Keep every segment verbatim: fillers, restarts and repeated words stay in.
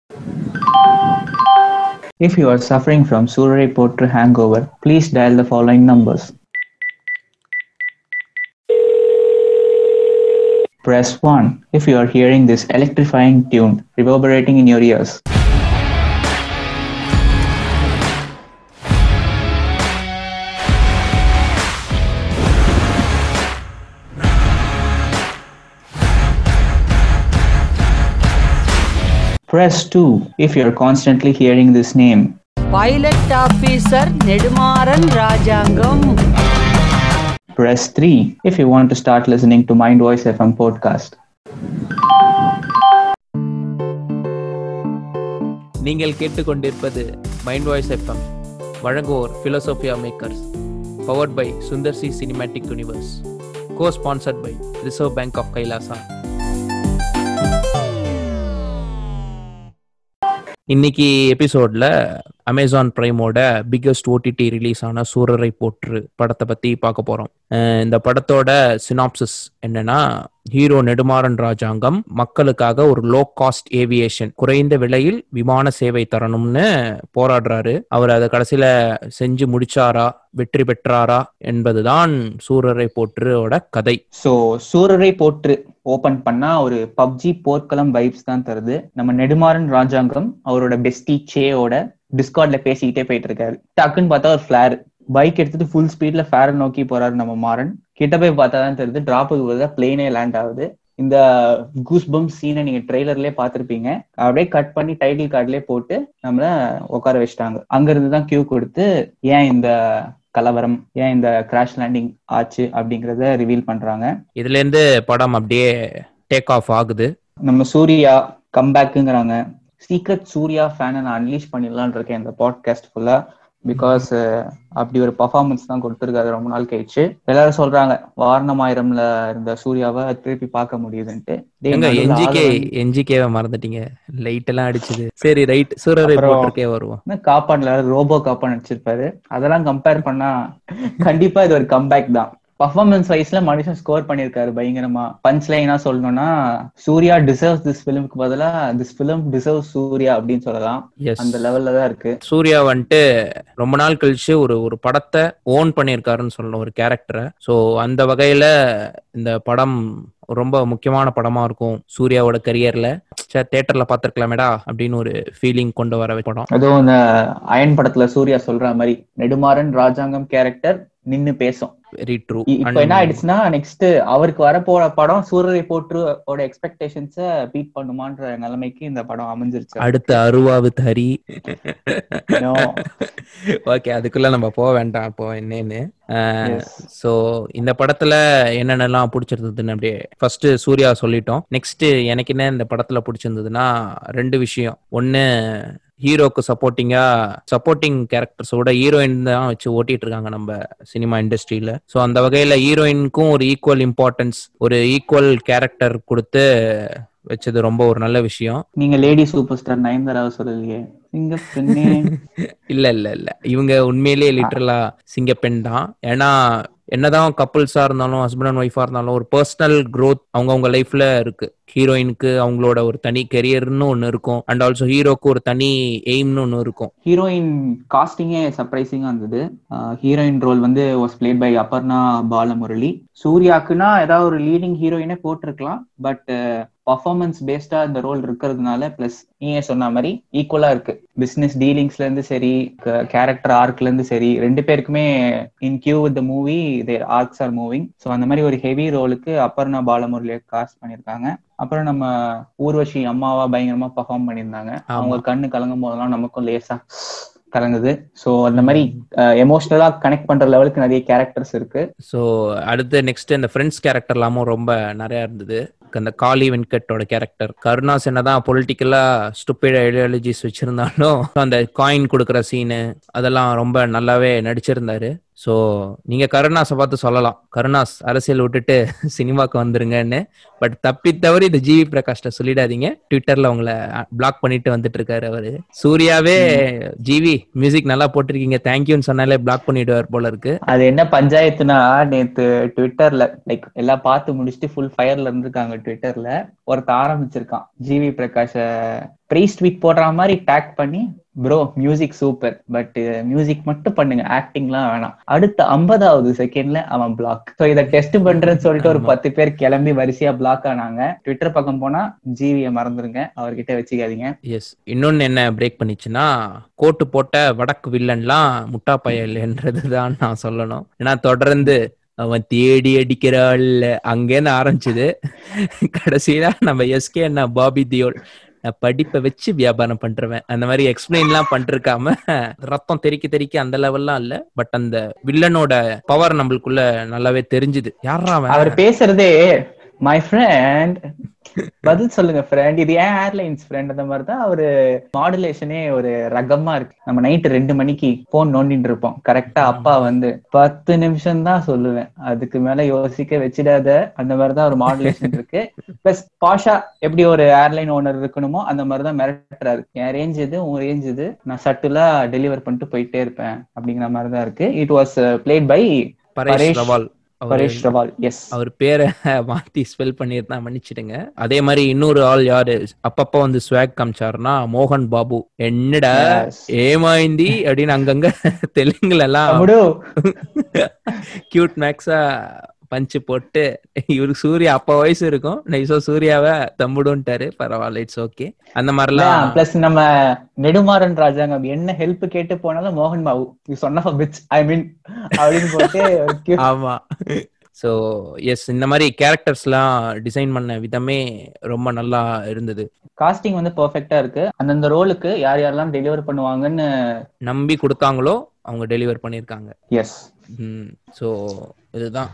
If you are suffering from Surrey Potru hangover, please dial the following numbers. Press one if you are hearing this electrifying tune reverberating in your ears. Press two if you are constantly hearing this name. Pilot Officer Nedumaran Rajangam. Press three if you want to start listening to Mind Voice F M podcast. நீங்கள் கேட்டுக்கொண்டிருப்பது mind voice FM. வழங்குவோர் Philosophia makers. Powered by Sundar C cinematic universe. Co sponsored by reserve bank of Kailasa. இன்னைக்கு எபிசோட்ல Amazon பிரைமோட biggest OTT release ஆன சூரரை போற்று படத்தை பத்தி பார்க்க போறோம். இந்த படத்தோட சினாப்சிஸ் என்னன்னா, ஹீரோ நெடுமாறன் ராஜாங்கம் மக்களுக்காக ஒரு லோ காஸ்ட் ஏவியேஷன், குறைந்த விலையில் விமான சேவை தரணும்னு போராடுறாரு. அவர் அதை கடைசியில செஞ்சு முடிச்சாரா, வெற்றி பெற்றாரா என்பதுதான் சூரரை போற்றுவோட கதை. சோ சூரரை போற்று ஓபன் பண்ணா ஒரு பப்ஜி போர்க்களம் வைப்ஸ் தான் தருது. நம்ம நெடுமாறன் ராஜாங்கம் அவரோட பெஸ்டி சேயோட டிஸ்கார்ட்ல பேசிக்கிட்டே போயிட்டு இருக்காரு. டக்குன்னு பார்த்தா ஒரு ஃபிளார் பைக் எடுத்துட்டு ஃபுல் ஸ்பீட்ல ஃபேரை நோக்கி போறாரு நம்ம மாறன். கிட்ட போய் பார்த்தா தான் தெரியுது டிராப்புக்கு வருதா பிளேனே லேண்ட் ஆகுது. இந்த கூஸ் பம்ப் சீனை நீங்க ட்ரெய்லர்லயே பாத்திருப்பீங்க. அப்படியே கட் பண்ணி டைட்டில் கார்ட்லயே போட்டு நம்மள உட்கார வச்சிட்டாங்க. அங்க இருந்து தான் கியூ கொடுத்து ஏன் இந்த கலவரம், ஏன் இந்த கிராஷ் லேண்டிங் ஆச்சு அப்படிங்கறத ரிவீல் பண்றாங்க. இதுல இருந்து படம் அப்படியே டேக் ஆஃப் ஆகுது. நம்ம சூர்யா கம்பேக்குங்கிறாங்க. சீக்ரெட் சூர்யா ஃபேனை நான் அன்லீஷ் பண்ணிடலான் இருக்கேன் இந்த பாட்காஸ்ட் ஃபுல்லா. பிகாஸ் அப்படி ஒரு பர்ஃபார்மன்ஸ் தான் கொடுத்துருக்காரு ரொம்ப நாள் கழிச்சு. எல்லாரும் சொல்றாங்க வாரணமாயிரம்ல இருந்த சூர்யாவை திருப்பி பார்க்க முடியுதுன்ட்டு. என்ஜிகேவை மறந்துட்டீங்க, லைட் எல்லாம் அடிச்சுது. சரி ரைட், சூரரை போற்றுக்கே வருவோம். காப்பான்ல ரோபோ காப்பான் அடிச்சிருப்பாரு. அதெல்லாம் கம்பேர் பண்ணா கண்டிப்பா இது ஒரு கம்பேக் தான். பர்ஃபார்மன்ஸ் வைஸ்ல மனுஷன் ஸ்கோர் பண்ணிருக்காரு பயங்கரமா. பஞ்ச் லைனா சொல்லணும்னா சூர்யா டிசர்வ்ஸ் திஸ் ஃபிலிம்க்கு பதிலா திஸ் ஃபிலிம் டிசர்வ்ஸ் சூர்யா அப்படின்னு சொல்லலாம். அந்த லெவல்ல தான் இருக்கு. சூர்யா வந்துட்டு ரொம்ப நாள் கழிச்சு ஒரு ஒரு படத்தை ஓன் பண்ணிருக்காருன்னு சொல்லணும், ஒரு கேரக்டரை. சோ அந்த வகையில இந்த படம் ரொம்ப முக்கியமான படமா இருக்கும் சூர்யாவோட கரியர்ல. தியேட்டர்ல பாத்துருக்கலாமேடா அப்படின்னு ஒரு ஃபீலிங் கொண்டு வர படம். அதுவும் இந்த அயன் படத்துல சூர்யா சொல்ற மாதிரி நெடுமாறன் ராஜாங்கம் கேரக்டர் நின்னு பேசும். Very true. இப்போ என்ன ஆயிடுச்சுன்னா நெக்ஸ்ட் அவருக்கு வர போற படம் சூரரை போற்றுவோட எக்ஸ்பெக்டேஷன்ஸ பீட் பண்ணுமான்ற நிலைமைக்கு இந்த படம் அமைஞ்சிருச்சு. அடுத்த அருவாவு தரி. ஓகே, அதுக்குள்ள நம்ம போக வேண்டாம் இப்போ என்னன்னு. சோ இந்த படத்துல என்னென்னலாம் பிடிச்சிருந்ததுன்னு அப்படியே ஃபர்ஸ்ட் சூர்யா சொல்லிட்டோம். நெக்ஸ்ட் எனக்கு என்ன இந்த படத்துல பிடிச்சிருந்ததுன்னா ரெண்டு விஷயம். ஒன்னு, ஹீரோக்கு சப்போர்ட்டிங்கா சப்போர்ட்டிங் கேரக்டர்ஸோட ஹீரோயின் தான் வச்சு ஓட்டிட்டு இருக்காங்க நம்ம சினிமா இண்டஸ்ட்ரியில. ஸோ அந்த வகையில ஹீரோயினுக்கும் ஒரு ஈக்குவல் இம்பார்ட்டன்ஸ், ஒரு ஈக்குவல் கேரக்டர் கொடுத்து வச்சது ரொம்ப ஒரு நல்ல விஷயம். நீங்க லேடி சூப்பர் ஸ்டார் நயன்தாராவை சொல்லலையே. இல்ல இல்ல இல்ல இவங்க உண்மையிலேயே லிட்டரலா சிங்கப்பெண் தான். ஏன்னா என்னதான் கப்புள்ஸா இருந்தாலும், ஹஸ்பண்ட் அண்ட் ஒய்ஃபா இருந்தாலும், ஒரு பர்சனல் க்ரோத் அவங்கவுங்க லைஃப்ல இருக்கு. ஹீரோயினுக்கு அவங்களோட ஒரு தனி கெரியர்னு ஒன்னு இருக்கும், அண்ட் ஆல்சோ ஹீரோக்கு ஒரு தனி எய்ம்னு ஒன்னு இருக்கும். ஹீரோயின் காஸ்டிங்கே சர்ப்ரைசிங்கா இருந்தது. ஹீரோயின் ரோல் வந்து was played by Aparna Balamurali. சூர்யாக்குன்னா ஏதாவது ஒரு லீடிங் ஹீரோயினே போட்டிருக்கலாம், பட் பர்ஃபார்மன்ஸ் பேஸ்டா இந்த ரோல் இருக்கிறதுனால, பிளஸ் நீங்க சொன்ன மாதிரி ஈக்குவலா இருக்கு. பிசினஸ் டீலிங்ஸ்ல இருந்து சரி, கேரக்டர் ஆர்க்ல இருந்து சரி, ரெண்டு பேருக்குமே in queue with the movie their arcs are moving. So அந்த மாதிரி ஒரு ஹெவி ரோலுக்கு அபர்ணா பாலமுரளியை காஸ்ட் பண்ணியிருக்காங்க. அப்புறம் நம்ம ஊர்வஷி அம்மாவா பயங்கரமா பர்ஃபார்ம் பண்ணியிருந்தாங்க. அவங்க கண்ணு கலங்கும் போதெல்லாம் நமக்கும் லேசா கலங்குது. ஸோ அந்த மாதிரி எமோஷனலா கனெக்ட் பண்ற லெவலுக்கு நிறைய கேரக்டர்ஸ் இருக்கு. ஸோ அடுத்து நெக்ஸ்ட் இந்த ஃப்ரெண்ட்ஸ் கேரக்டர் எல்லாமும் ரொம்ப நிறைய இருந்தது. அந்த காளி வெங்கட்டோட கேரக்டர், கருணாஸ் என்னதான் பொலிட்டிக்கலா ஸ்டூபிட் ஐடியாலஜிஸ் வச்சிருந்தாலும் அந்த காயின் கொடுக்குற சீனு அதெல்லாம் ரொம்ப நல்லாவே நடிச்சிருந்தாரு. ஸோ நீங்க கருணாஸை பார்த்து சொல்லலாம், கருணாஸ் அரசியல் விட்டுட்டு சினிமாக்கு வந்துருங்கன்னு. பட் தப்பி தவறி இந்த ஜிவி பிரகாஷ்ட சொல்லிடாதீங்க, ட்விட்டர்ல உங்களை பிளாக் பண்ணிட்டு வந்துட்டு இருக்காரு அவரு. சூர்யாவே ஜிவி மியூசிக் நல்லா போட்டிருக்கீங்க தேங்க்யூன்னு சொன்னாலே பிளாக் பண்ணிடுவார் போல இருக்கு. அது என்ன பஞ்சாயத்துனா, நேத்து ட்விட்டர்ல லைக் எல்லாம் பார்த்து முடிச்சுட்டு ஃபுல் ஃபயர்ல இருந்திருக்காங்க. ட்விட்டர்ல ஒருத்த ஆரம்பிச்சிருக்கான், ஜிவி பிரகாஷ பிரைஸ் ட்வீட் போடுற மாதிரி டேக் பண்ணி, bro music super but music மட்டும் பண்ணுங்க, ஆக்டிங்லாம் வேணாம். அடுத்த ஐம்பதாவது செகண்ட்ல அவன் பிளாக். ஸோ இதை டெஸ்ட் பண்றேன்னு சொல்லிட்டு ஒரு பத்து பேர் கிளம்பி வரிசையா பிளாக் ஆனாங்க. ட்விட்டர் பக்கம் போனா ஜிவியை மறந்துருங்க, அவர்கிட்ட வச்சுக்காதீங்க. எஸ், இன்னொன்னு என்ன பிரேக் பண்ணிச்சுன்னா, கோட்டு போட்ட வடக்கு வில்லன்லாம் முட்டா பயல்ன்றதுதான் நான் சொல்லணும். ஏன்னா தொடர்ந்து அவன் தேடி அடிக்கிறாள் அங்கேருந்து ஆரம்பிச்சுது, கடைசியில நம்ம எஸ்கே அண்ணா பாபி தியோல் படிப்பை வச்சு வியாபாரம் பண்றவன் அந்த மாதிரி எக்ஸ்பிளைன் எல்லாம் பண்ணிருக்காம ரத்தம் தெறிக்க தெறிக்க அந்த லெவல்லாம் இல்ல. பட் அந்த வில்லனோட பவர் நம்மளுக்குள்ள நல்லாவே தெரிஞ்சுது. யாரா அவர் பேசுறதே மை ஃப்ரெண்ட் பதில் சொல்லுங்க ஃப்ரெண்ட், இது ஏன் ஏர்லைன்ஸ் ஃப்ரெண்ட், அந்த மாதிரிதான் அவரு மாடுலேஷனே ஒரு ரகமா இருக்கு. நம்ம நைட்டு ரெண்டு மணிக்கு போன் நோண்டிட்டு இருப்போம், கரெக்டா அப்பா வந்து பத்து நிமிஷம் தான் சொல்லுவேன், அதுக்கு மேல யோசிக்க வச்சிடாத, அந்த மாதிரிதான் ஒரு மாடுலேஷன் இருக்கு. பிளஸ் பாஷா எப்படி ஒரு ஏர்லைன் ஓனர் இருக்கணுமோ அந்த மாதிரிதான் மிரட்டுறாரு. என் ரேஞ்ச் இது, உன் ரேஞ்ச் இது, நான் சட்டுலா டெலிவர் பண்ணிட்டு போயிட்டே இருப்பேன் அப்படிங்கிற மாதிரிதான் இருக்கு. It was played by Paresh Rawal. அவர் பேரை மாத்தி ஸ்பெல் பண்ணிருந்தா மன்னிச்சிடுங்க. அதே மாதிரி இன்னொரு ஆள் யாரு அப்பப்ப வந்து ஸ்வாக் காமிச்சாருன்னா மோகன் பாபு. என்னடா ஏமாய்ந்தி அப்படின்னு அங்கங்க தெலுங்குல எல்லாம் கியூட் மேக்ஸா பஞ்சு போட்டு, இவருக்கு சூர்யா அப்ப வயசு இருக்கும், நைசோ சூர்யாவை தம்புடுன்ட்டாரு. பரவாயில்ல, இட்ஸ் ஓகே. அந்த மாதிரிலாம் பிளஸ் நம்ம நெடுமாறன் ராஜாங்கம் என்ன ஹெல்ப் கேட்டு போனாலும் மோகன் பாபு யூ சொன்ன பிட்ச் ஐ மீன் அப்படின்னு போட்டு. ஆமா. ஸோ எஸ், இந்த மாதிரி கேரக்டர்ஸ் எல்லாம் டிசைன் பண்ண விதமே ரொம்ப நல்லா இருந்தது. காஸ்டிங் வந்து பெர்ஃபெக்ட்டா இருக்கு. அந்தந்த ரோலுக்கு யார் யாரெல்லாம் டெலிவர் பண்ணுவாங்கன்னு நம்பி கொடுத்தாங்களோ அவங்க டெலிவர் பண்ணிருக்காங்க. எஸ். ஸோ இதுதான்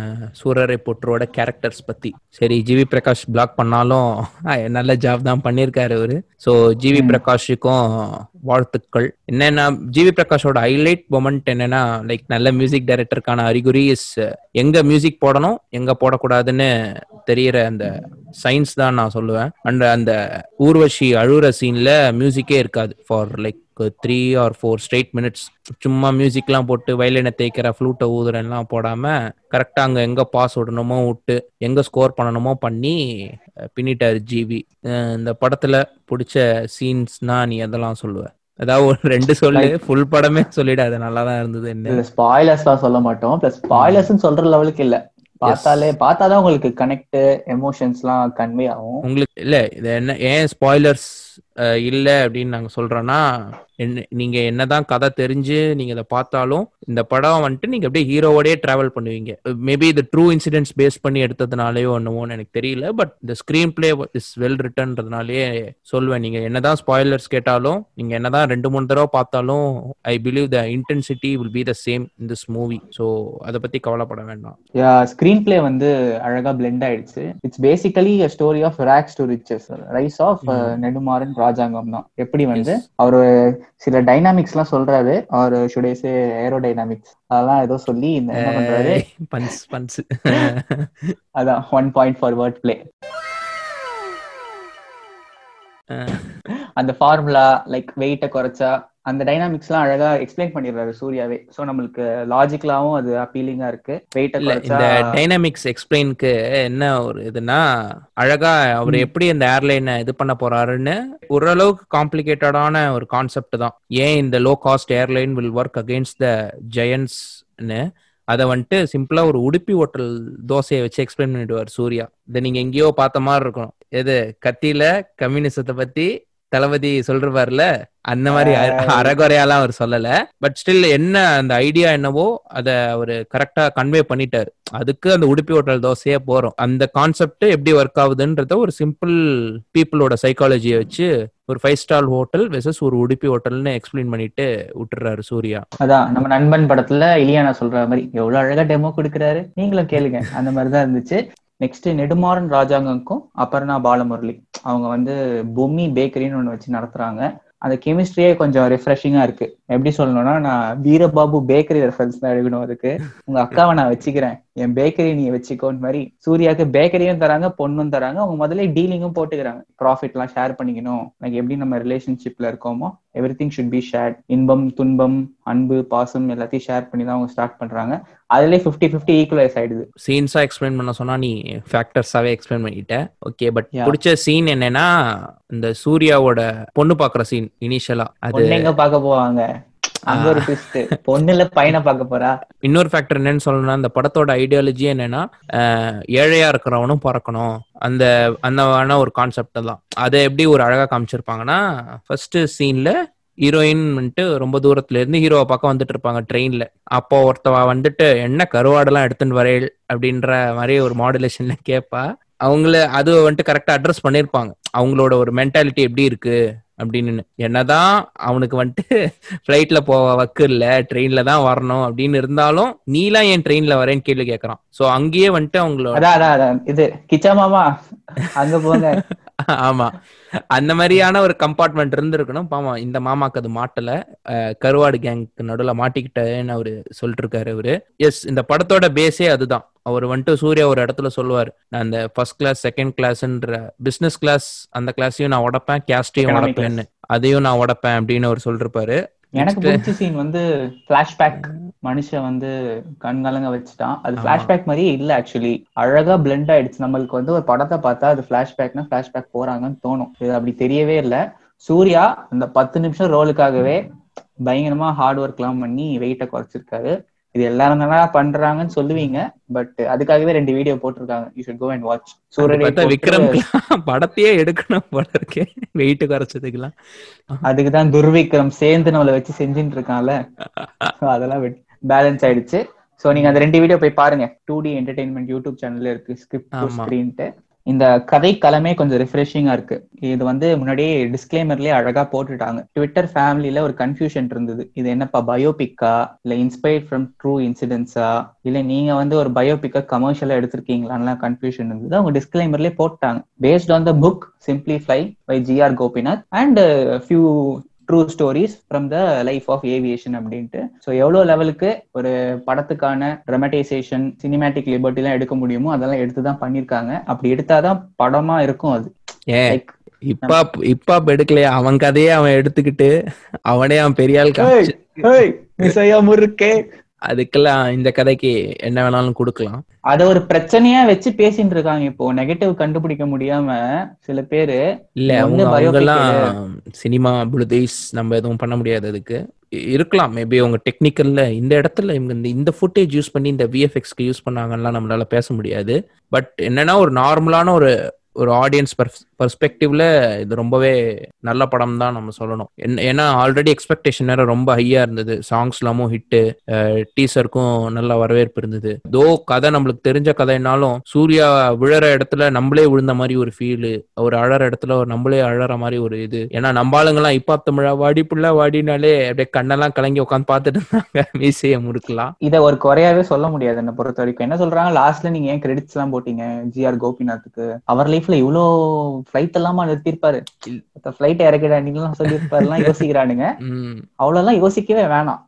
சூரரை போற்றோட கேரக்டர்ஸ் பத்தி. சரி, ஜிவி பிரகாஷ் பிளாக் பண்ணாலும் நல்ல ஜாப் தான் பண்ணியிருக்காரு அவரு. ஸோ ஜிவி பிரகாஷுக்கும் வாழ்த்துக்கள். என்னன்னா, ஜிவி பிரகாஷோட ஹைலைட் மொமெண்ட் என்னன்னா, லைக் நல்ல மியூசிக் டைரக்டருக்கான அறிகுறி இஸ் எங்க மியூசிக் போடணும் எங்க போடக்கூடாதுன்னு தெரியற அந்த சயின்ஸ் தான் நான் சொல்லுவேன். அண்ட் அந்த ஊர்வஷி அழுற சீன்ல மியூசிக்கே இருக்காது for like three or four straight minutes. சும்மா மியூசிக்லாம் போட்டு வயலினை தேய்க்கிற ஃப்ளூட்டை ஊதுறெல்லாம் போடாம கரெக்டா அங்க எங்க பாஸ் விடணுமோ விட்டு எங்க ஸ்கோர் பண்ணணுமோ பண்ணி பின்னிட்டாரு ஜிவி. இந்த படத்துல பிடிச்ச சீன்ஸ்னா நீ அதெல்லாம் சொல்லுவ? ஏதாவது ஒரு ரெண்டு சொல்லு, ஃபுல் படமே சொல்லிடு, அது நல்லாதான் இருந்தது. என்ன ஸ்பாய்லர்ஸ் தான் சொல்ல மாட்டோம், பிளஸ் ஸ்பாய்லர்ஸ் சொல்ற லெவலுக்கு இல்ல, பார்த்தாலே பார்த்தாதான் உங்களுக்கு கனெக்ட் எமோஷன்ஸ் எல்லாம் கன்வே ஆகும் உங்களுக்கு. இல்ல இது என்ன ஏன் ஸ்பாய்லர்ஸ் இல்ல அப்படின்னு நாங்க சொல்றோம்னா, நீங்க என்னதான் கதை தெரிஞ்சு நீங்க இதை பார்த்தாலும் இந்த படம் வந்துட்டு நீங்க அப்படியே ஹீரோவோடய டிராவல் பண்ணுவீங்க. மேபி இது ட்ரூ இன்சிடென்ட்ஸ் பேஸ் பண்ணி எடுத்ததுனாலயோ என்னவோன்னு எனக்கு தெரியல. பட் இந்த ஸ்கிரீன் பிளே இஸ் வெல் ரிட்டன்றதுனாலே சொல்லுவேன். நீங்க என்னதான் ஸ்பாய்லர்ஸ் கேட்டாலும், நீங்க என்னதான் ரெண்டு மூணு தடவை பார்த்தாலும், I believe the intensity will be the same in this movie. So அதை பத்தி கவலைப்பட வேண்டாம். ஸ்கிரீன் பிளே வந்து அழகா பிளெண்ட் ஆயிடுச்சு. It's basically a story of rags to riches, rise of Nedumaaran Rajangam தான். எப்படி வந்து அவரு சில டைனாமிக்ஸ் எல்லாம் சொல்றாரு, அவர் ஷுடேசே ஏரோடைனாமிக்ஸ் அதெல்லாம் ஏதோ சொல்லி என்ன பண்றாரு, பன்ஸ் பன்ஸ் அதான் one point for word play. அந்த ஃபார்முலா லைக் வெயிட்ட குறைச்சா அந்த டைனாமிக்ஸ் எல்லாம் அழகா எக்ஸ்பிளைன் பண்ணிடுறாரு சூர்யாவே. சோ நம்மளுக்கு லாஜிக்கலாவும் அது அப்பீலிங்கா இருக்கு. வெயிட்ட குறைச்சா இந்த டைனாமிக்ஸ் எக்ஸ்பிளைனுக்கு என்ன ஒரு இதுனா, அழகா அவர் எப்படி இந்த ஏர்லைனை இது பண்ண போறாருன்னு ஓரளவுக்கு காம்ப்ளிகேட்டடான ஒரு கான்செப்ட் தான். ஏன் இந்த low cost airline will work against the ஜெயன்ட்ஸ்னு அதை வந்துட்டு சிம்பிளா ஒரு உடுப்பி ஹோட்டல் தோசையை வச்சு எக்ஸ்பிளைன் பண்ணிடுவார் சூர்யா. இதை நீங்க எங்கேயோ பார்த்த மாதிரி இருக்கணும். எது கத்தியில கம்யூனிசத்தை பத்தி தளபதி சொல்றாருல, அந்த மாதிரி அறகுறையாலாம் அவர் சொல்லல. பட் ஸ்டில் என்ன அந்த ஐடியா என்னவோ அதை அவரு கரெக்டா கன்வே பண்ணிட்டாரு. அதுக்கு அந்த உடுப்பி ஹோட்டல் தோசையே போறோம். அந்த கான்செப்ட் எப்படி ஒர்க் ஆகுதுன்றத ஒரு சிம்பிள் பீப்புளோட சைக்காலஜியை வச்சு ஒரு ஃபைவ் ஸ்டார் ஹோட்டல் வெர்சஸ் ஒரு உடுப்பி ஹோட்டல்னு எக்ஸ்பிளைன் பண்ணிட்டு விட்டுறாரு சூர்யா. அதான் நம்ம நண்பன் படத்துல இலியானா சொல்ற மாதிரி எவ்வளவு அழகா டெமோ கொடுக்குறாரு, நீங்களும் கேளுங்க, அந்த மாதிரிதான் இருந்துச்சு. நெக்ஸ்ட் நெடுமாறன் ராஜாங்கம்க்கும் அபர்ணா பாலமுரளி அவங்க வந்து பொம்மி பேக்கரின்னு ஒண்ணு வச்சு நடத்துறாங்க. அந்த கெமிஸ்ட்ரியே கொஞ்சம் ரிஃப்ரெஷிங்கா இருக்கு. எப்படி சொல்லணும்னா, நான் வீரபாபு பேக்கரி ரெஃபரன்ஸ் தான் எடுக்கணும். அதுக்கு உங்க அக்காவை நான் வச்சுக்கிறேன், என் பேக்கரி நீ வச்சுக்கோன்னு மாதிரி சூர்யாவுக்கு பேக்கரியும் தராங்க, பொண்ணும் தராங்க. அவங்க முதல்ல டீலிங்கும் போட்டுக்கிறாங்க, ப்ராஃபிட் எல்லாம் ஷேர் பண்ணிக்கணும். லைக் எப்படி நம்ம ரிலேஷன்ஷிப்ல இருக்கோமோ every thing should be share. இன்பம் துன்பம் அன்பு பாசம் எல்லாத்தையும் ஷேர் பண்ணி தான் அவங்க ஸ்டார்ட் பண்றாங்க. அதுலயே பிப்டி பிப்டி ஈக்குவலைஸ் ஆயிடுது. சீன்ஸா எக்ஸ்பிளைன் பண்ண சொன்னா நீ ஃபேக்டர்ஸாவே எக்ஸ்பிளைன் பண்ணிட்ட. ஓகே, பட் பிடிச்ச சீன் என்னன்னா இந்த சூர்யாவோட பொண்ணு பாக்குற சீன். இனிஷியலா அது எங்க பாக்க போவாங்க, அங்க ஒரு ட்விஸ்ட், பொண்ணுல பையனை பார்க்க போறா. இன்னொரு ஃபேக்டர் என்னன்னு சொல்லணும்னா, இந்த படத்தோட ஐடியாலஜி என்னன்னா ஏழையா இருக்கிறவனும் பறக்கணும், அந்த அந்த ஒரு கான்செப்ட் தான். அதை எப்படி ஒரு அழகா காமிச்சிருப்பாங்கன்னா, ஃபர்ஸ்ட் சீன்ல ஹீரோயின் வந்துட்டு ரொம்ப தூரத்துல இருந்து ஹீரோவை பார்க்க வந்துட்டு இருப்பாங்க ட்ரெயின்ல. அப்போ ஒருத்தவ வந்துட்டு என்ன கருவாடெல்லாம் எடுத்துன்னு வரையல் அப்படின்ற மாதிரி ஒரு மாடுலேஷன்ல கேட்பா. அவங்கள அது வந்துட்டு கரெக்டா அட்ரஸ் பண்ணிருப்பாங்க, அவங்களோட ஒரு மென்டாலிட்டி எப்படி இருக்கு அப்படின்னு. என்னதான் அவனுக்கு வந்துட்டு ஃபிளைட்ல போக வக்கு இல்ல, ட்ரெயின்ல தான் வரணும் அப்படின்னு இருந்தாலும் நீலாம் ஏன் ட்ரெயின்ல வரேன்னு கேள்வி கேட்கறான். சோ அங்கேயே வந்துட்டு அவங்களோட இது கிச்சா மாமா அங்க போங்க. ஆமா, அந்த மாதிரியான ஒரு கம்பார்ட்மெண்ட் இருந்திருக்கணும். பாமா இந்த மாமாக்கு அது மாட்டல, கருவாடு கேங்க்கு நடுவுல மாட்டிக்கிட்டேன்னு அவரு சொல்லிட்டு இருக்காரு அவரு. எஸ், இந்த படத்தோட பேஸே அதுதான். அவர் வந்துட்டு சூர்யா ஒரு இடத்துல சொல்லுவார், நான் இந்த ஃபர்ஸ்ட் கிளாஸ் செகண்ட் கிளாஸ்ன்ற பிசினஸ் கிளாஸ் அந்த கிளாஸையும் நான் உடப்பேன், கேஸ்டையும் உடப்பேன்னு, அதையும் நான் உடப்பேன் அப்படின்னு அவர் சொல்லிருப்பாரு. எனக்கு பிடிச்ச சீன் வந்து பிளாஷ்பேக். மனுஷன் வந்து கண்கலங்க வச்சுட்டான். அது பிளாஷ்பேக் மாதிரியே இல்ல, ஆக்சுவலி அழகா பிளெண்ட் ஆயிடுச்சு. நம்மளுக்கு வந்து ஒரு படத்தை பார்த்தா அது பிளாஷ்பேக்னா பிளாஷ்பேக் போறாங்கன்னு தோணும். இது அப்படி தெரியவே இல்லை. சூர்யா அந்த பத்து நிமிஷம் ரோலுக்காகவே பயங்கரமா ஹார்ட் ஒர்க் எல்லாம் பண்ணி வெயிட்ட குறைச்சிருக்காரு. இது எல்லாரும் நல்லா பண்றாங்கன்னு சொல்லுவீங்க, பட் அதுக்காகவே ரெண்டு வீடியோ போட்டிருக்காங்க. You should go and watch. Suriya Vikram படத்தையே எடுக்கணும் போல இருக்கே வெயிட் குறைச்சதுக்கெல்லாம். அதுக்குதான் துர்விக்ரம் சேர்ந்து நம்மளை வச்சு செஞ்சுட்டு இருக்கான்ல, அதெல்லாம் பேலன்ஸ் ஆயிடுச்சு. சோ நீங்க அந்த ரெண்டு வீடியோ போய் பாருங்க. டூ டி என்டர்டைன்மெண்ட் யூடியூப் சேனல்ல இருக்கு, ஸ்கிரிப்ட் டு ஸ்கிரீன்ட்டு. இந்த கதை களமே கொஞ்சம் ரிஃப்ரெஷிங்கா இருக்கு. இது வந்து முன்னாடியே டிஸ்க்ளைமர்லயே அழகா போட்டுட்டாங்க. ட்விட்டர் ஃபேமிலியில ஒரு கன்ஃபியூஷன் இருந்தது, இது என்னப்பா பயோபிக்கா இல்ல இன்ஸ்பயர்ட் ஃப்ரம் ட்ரூ இன்சிடென்ட்ஸா இல்ல நீங்க வந்து ஒரு பயோபிக்கா கமர்ஷியலா எடுத்திருக்கீங்களா கன்ஃபியூஷன் இருந்தது. அவங்க டிஸ்க்ளைமர்லயே போட்டாங்க, based on the book simplify by G R Gopinath and few true stories from the life of aviation அப்படின்ட்டு. ஸோ எவ்வளோ லெவலுக்கு ஒரு படத்துக்கான ட்ராமடைசேஷன் சினிமேட்டிக் லிபர்ட்டி எல்லாம் எடுக்க முடியுமோ அதெல்லாம் எடுத்துதான் பண்ணிருக்காங்க. அப்படி எடுத்தாதான் படமா இருக்கும். அது இப்ப இப்ப எடுக்கலையா, அவன் கதையே அவன் எடுத்துக்கிட்டு அவனே அவன் பெரிய ஆள் காமிச்சு அதுக்கெல்லாம் இந்த கதைக்கு என்ன வேணாலும் கொடுக்கலாம். அத ஒரு பிரச்சனையா வச்சு பேசிட்டு இருக்காங்க. இப்போ நெகட்டிவ் கண்டுபிடிக்க முடியாம சில பேரு இல்ல, அவங்கெல்லாம் சினிமா புளுதேஸ் நம்ம எதுவும் பண்ண முடியாது. அதுக்கு இருக்கலாம் மேபி அவங்க டெக்னிக்கல்ல இந்த இடத்துல இவங்க இந்த ஃபுட்டேஜ் யூஸ் பண்ணி இந்த விஎஃப்எக்ஸ்க்கு யூஸ் பண்ணாங்கலாம் நம்மளால பேச முடியாது. பட் என்னன்னா ஒரு நார்மலான ஒரு ஒரு ஆடியன்ஸ் பெர்ஸ்பெக்டிவ்ல இது ரொம்பவே நல்ல படம் தான் நம்ம சொல்லணும். ஏன்னா ஆல்ரெடி எக்ஸ்பெக்டேஷன் வேற ரொம்ப ஹையா இருந்தது. சாங்ஸ் எல்லாமும் ஹிட்டு, டீசருக்கும் நல்ல வரவேற்பு இருந்தது. தோ கதை நம்மளுக்கு தெரிஞ்ச கதைனாலும் சூர்யா விழற இடத்துல நம்மளே விழுந்த மாதிரி ஒரு ஃபீலு, ஒரு அழற இடத்துல ஒரு நம்மளே அழற மாதிரி ஒரு இது. ஏன்னா நம்ம ஆளுங்கெல்லாம் இப்பா தமிழா வாடி புள்ளா வாடினாலே அப்படியே கண்ணெல்லாம் கலங்கி உட்காந்து பார்த்துட்டு இருந்தாங்க மீசைய முறுக்கலாம். இதை ஒரு குறையாவே சொல்ல முடியாது என்ன பொறுத்த வரைக்கும். என்ன சொல்றாங்க, லாஸ்ட்ல நீங்க ஏன் கிரெடிட்ஸ் எல்லாம் போட்டீங்க ஜி ஆர் கோபிநாத்துக்கு, அவர் லைஃப்ல இவ்வளோ ஃபிளைட் எல்லாமா நிறுத்திருப்பாரு, ஃபிளைட் இறக்கிடா நீங்களாம் சொல்லிருப்பாருலாம் யோசிக்கிறானுங்க. அவ்வளவுலாம் யோசிக்கவே வேணாம்.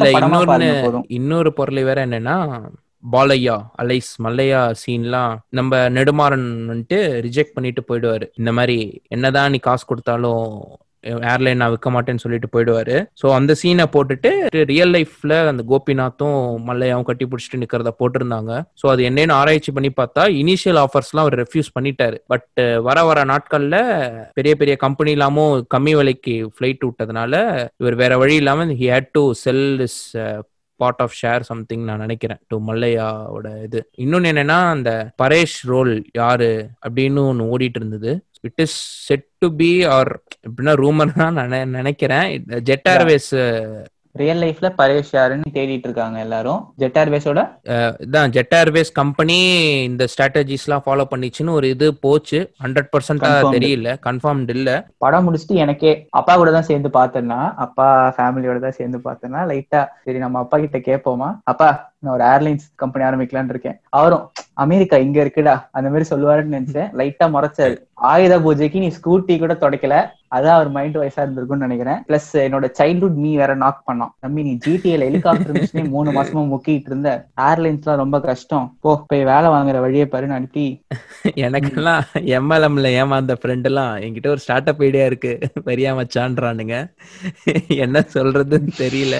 இன்னொரு பொருளை வேற என்னன்னா, பாலையா அலைஸ் மல்லையா சீன்லாம் நம்ம நெடுமாறன் வந்துட்டு ரிஜெக்ட் பண்ணிட்டு போயிடுவாரு. இந்த மாதிரி என்னதான் நீ காசு கொடுத்தாலும் ஏர்லைன் நான் விற்க மாட்டேன்னு சொல்லிட்டு போயிடுவாரு. ஸோ அந்த சீனை போட்டுட்டு ரியல் லைஃப்ல அந்த கோபிநாத்தும் மல்லையாவும் கட்டி பிடிச்சிட்டு நிக்கிறத போட்டிருந்தாங்க. ஸோ அது என்னன்னு ஆராய்ச்சி பண்ணி பார்த்தா இனிஷியல் ஆஃபர்ஸ்லாம் அவர் ரெஃப்யூஸ் பண்ணிட்டாரு. பட் வர வர நாட்கள்ல பெரிய பெரிய கம்பெனி இல்லாமல் கம்மி விலைக்கு ஃபிளைட் விட்டதுனால இவர் வேற வழி இல்லாமல் he had to sell this part of share something நான் நினைக்கிறேன் டு மல்லையாவோட இது. இன்னொன்னு என்னன்னா, அந்த பரேஷ் ரோல் யாரு அப்படின்னு ஒன்று ஓடிட்டு இருந்தது. It is said to be or எப்படின்னா ரூமர் தான் நினைக்கிறேன். ஜெட் ஏர்வேஸ் ரியல் லைஃப்ல பரேஷ் யாருன்னு தேடிட்டு இருக்காங்க எல்லாரும். ஜெட் ஏர்வேஸோட இதான் ஜெட் ஏர்வேஸ் கம்பெனி இந்த ஸ்ட்ராட்டஜிஸ் எல்லாம் ஃபாலோ பண்ணிச்சுன்னு ஒரு இது போச்சு. ஹண்ட்ரட் பர்சன்டா தெரியல, கன்ஃபார்ம்டு இல்ல. படம் முடிச்சுட்டு எனக்கே அப்பா கூட தான் சேர்ந்து பார்த்தேன்னா, அப்பா ஃபேமிலியோட தான் சேர்ந்து பார்த்தேன்னா லைட்டா சரி நம்ம அப்பா கிட்ட கேட்போமா, அப்பா நான் ஒரு ஏர்லைன்ஸ் கம்பெனி ஆரம்பிக்கலான்னு இருக்கேன். அவரும் அமெரிக்கா இங்க இருக்குடா அந்த மாதிரி சொல்லுவாருன்னு நினைச்சேன். லைட்டா முறைச்சாரு. ஆயுத பூஜைக்கு நீ ஸ்கூட்டி கூட தொடக்கல, அதான் அவர் மைண்ட் வைஸா இருந்திருக்கும்னு நினைக்கிறேன். பிளஸ் என்னோட சைல்ட்ஹுட் மீ வேற நாக் பண்ணோம், தம்பி நீ ஜிடிஏல ஹெலிகாப்டர் மிஷினே மூணு மாசமா முக்கிட்டு இருந்த, ஏர்லைன்ஸ் எல்லாம் ரொம்ப கஷ்டம், போ போய் வேலை வாங்குற வழியை பாருன்னு அனுப்பி. எனக்கெல்லாம் எம்எல்எம்ல ஏமாந்த ஃப்ரெண்ட் எல்லாம் என்கிட்ட ஒரு ஸ்டார்ட் அப் ஐடியா இருக்கு பெரியா மச்சான்றானுங்க, என்ன சொல்றதுன்னு தெரியல.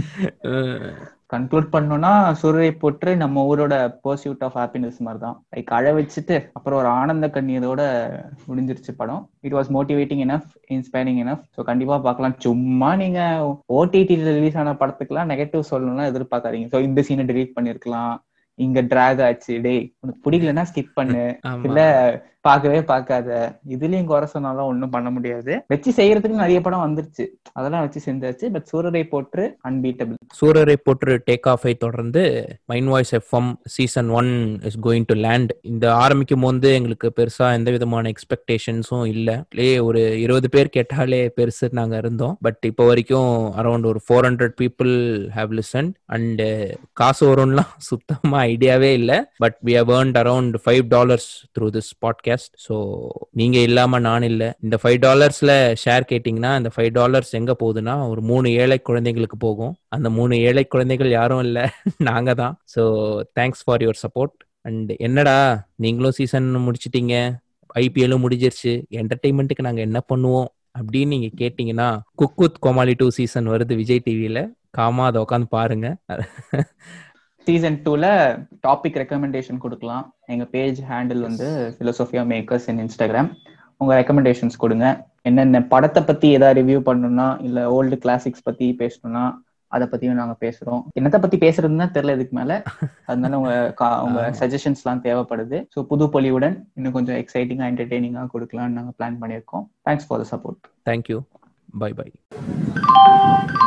கன்க்ளூட் பண்ணோம்னா சூரரை போற்று நம்ம ஊரோட பர்சியூட் ஆஃப் ஹாப்பினஸ் மாதிரி தான். லைக் அழ வச்சுட்டு அப்புறம் ஒரு ஆனந்த கண்ணீரோட முடிஞ்சிருச்சு படம். It was motivating enough, inspiring enough. So கண்டிப்பா பார்க்கலாம். சும்மா நீங்க ஓடிடில ரிலீஸ் ஆன படத்துக்குலாம் நெகட்டிவ் சொல்லணும்னா எதிர்பார்க்காதீங்க. ஸோ இந்த சீனை டிலீட் பண்ணிருக்கலாம், இங்க டிராக் ஆச்சு, டே உனக்கு பிடிக்கலன்னா ஸ்கிப் பண்ணு, இல்ல பார்க்கவே பார்க்காத, இதுலயும் குறை சொன்னாலும் ஒன்னும் பண்ண முடியாது. வச்சு செய்யறதுக்கு நிறைய படம் வந்துருச்சு, அதெல்லாம் வச்சு செஞ்சாச்சு. பட் சூரரை போற்று அன்பீட்டபிள். சூரரை போற்று டேக் ஆஃபை தொடர்ந்து mind voice FM season one is going to land. இந்த ஆரம்பிக்கும் போது எங்களுக்கு பெருசா எந்த விதமான எக்ஸ்பெக்டேஷன்ஸும் இல்லை. ஒரு இருபது பேர் கேட்டாலே பெருசு நாங்க இருந்தோம். பட் இப்போ வரைக்கும் அரௌண்ட் ஒரு four hundred people have listen. And காசு வரும்லாம் சுத்தமா ஐடியாவே இல்லை. But we have earned around five dollars through this podcast. So நீங்க இல்லாம நான் இல்லை. இந்த ஃபைவ் டாலர்ஸ்ல ஷேர் கேட்டீங்கன்னா இந்த ஃபைவ் டாலர்ஸ் எங்க போகுதுன்னா ஒரு மூணு ஏழை குழந்தைங்களுக்கு போகும். அந்த மூணு ஏழை குழந்தைகள் யாரும் இல்லை, நாங்க தான். So thanks for your support. And என்னடா நீங்களும் சீசன் முடிச்சிட்டீங்க, ஐபிஎல்லும் முடிஞ்சிருச்சு, என்டர்டெயின்மெண்ட்டுக்கு நாங்க என்ன பண்ணுவோம் அப்படின்னு நீங்க கேட்டீங்கன்னா cook with Comali two season வருது விஜய் டிவியில. காமா அதை உட்காந்து பாருங்க. சீசன் டூல டாபிக் ரெக்கமெண்டேஷன் கொடுக்கலாம். எங்க பேஜ் ஹேண்டில் வந்து பிலோசோஃபியா மேக்கர்ஸ் இன் இன்ஸ்டாகிராம். உங்க ரெக்கமெண்டேஷன்ஸ் கொடுங்க. என்னென்ன படத்தை பத்தி ஏதாவது ரிவ்யூ பண்ணணும்னா இல்ல ஓல்டு கிளாசிக்ஸ் பத்தி பேசணும்னா அதை பத்தியும் நாங்க பேசுறோம். என்னத்தை பத்தி பேசுறதுன்னா தெரியல இதுக்கு மேல, அதனால உங்க உங்க சஜஷன்ஸ் எல்லாம் தேவைப்படுது. ஸோ புது பொலிவுடன் இன்னும் கொஞ்சம் எக்ஸைட்டிங்கா என்டர்டெய்னிங்கா கொடுக்கலாம்னு நாங்க பிளான் பண்ணியிருக்கோம். Thanks for the support. Thank you. Bye by.